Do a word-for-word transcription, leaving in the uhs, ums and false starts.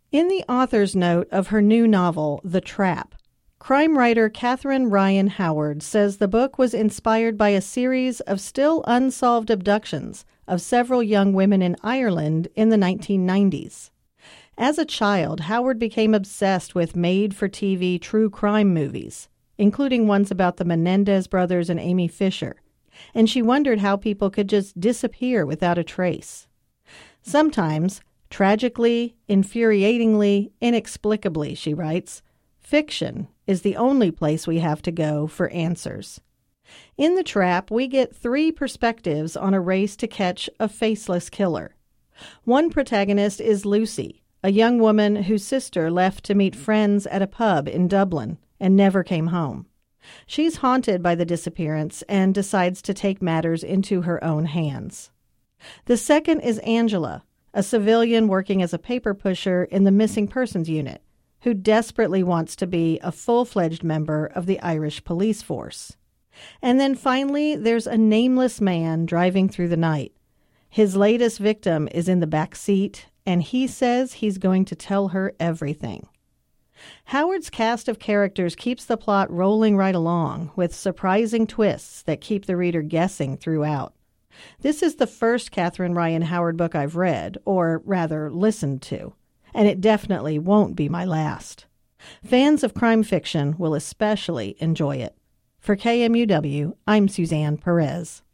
In the author's note of her new novel, The Trap, crime writer Catherine Ryan Howard says the book was inspired by a series of still unsolved abductions of several young women in Ireland in the nineteen nineties. As a child, Howard became obsessed with made-for-T V true crime movies, including ones about the Menendez brothers and Amy Fisher, and she wondered how people could just disappear without a trace. Sometimes, tragically, infuriatingly, inexplicably, she writes, fiction is the only place we have to go for answers. In The Trap, we get three perspectives on a race to catch a faceless killer. One protagonist is Lucy, a young woman whose sister left to meet friends at a pub in Dublin and never came home. She's haunted by the disappearance and decides to take matters into her own hands. The second is Angela, a civilian working as a paper pusher in the missing persons unit, who desperately wants to be a full-fledged member of the Irish police force. And then finally, there's a nameless man driving through the night. His latest victim is in the back seat, and he says he's going to tell her everything. Howard's cast of characters keeps the plot rolling right along, with surprising twists that keep the reader guessing throughout. This is the first Catherine Ryan Howard book I've read, or rather listened to, and it definitely won't be my last. Fans of crime fiction will especially enjoy it. For K M U W, I'm Suzanne Perez.